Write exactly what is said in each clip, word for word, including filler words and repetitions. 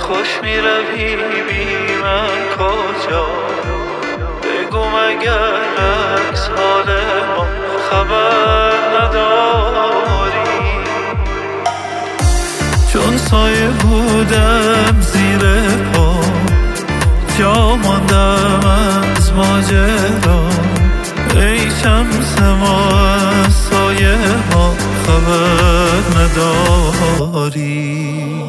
خوش می روی بی من کجا؟ بگو مگر عکس حال ما خبر نداری؟ چون سایه بودم زیر پا، جا ماندم از ماجرا. ای شمس ما از سایه ها خبر نداری؟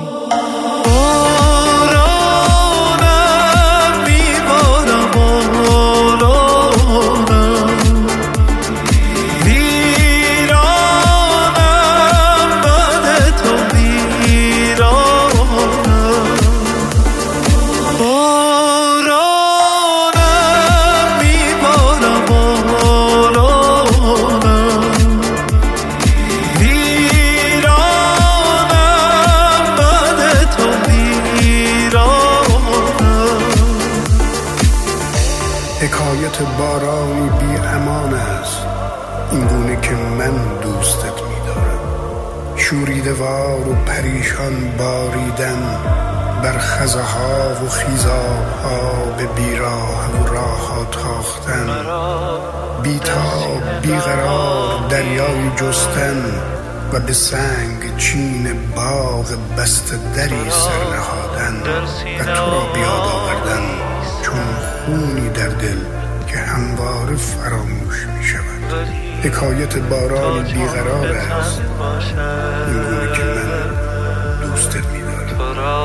حکایت بارانی بی امان است این گونه که من دوستت می‌دارم. شوریده وار و پریشان باریدن بر خزه ها و خیزاب ها، به بیراه و راه ها تاختن، بیتاب بیقرار دریای جستن و به سنگ چین باغ بسته دری سر نهادن و تو را بیاد آوردن چون خونی در دل که همواره فراموش می شود. حکایت بارانی بیقرار است این گونه که من دوستت می دارم.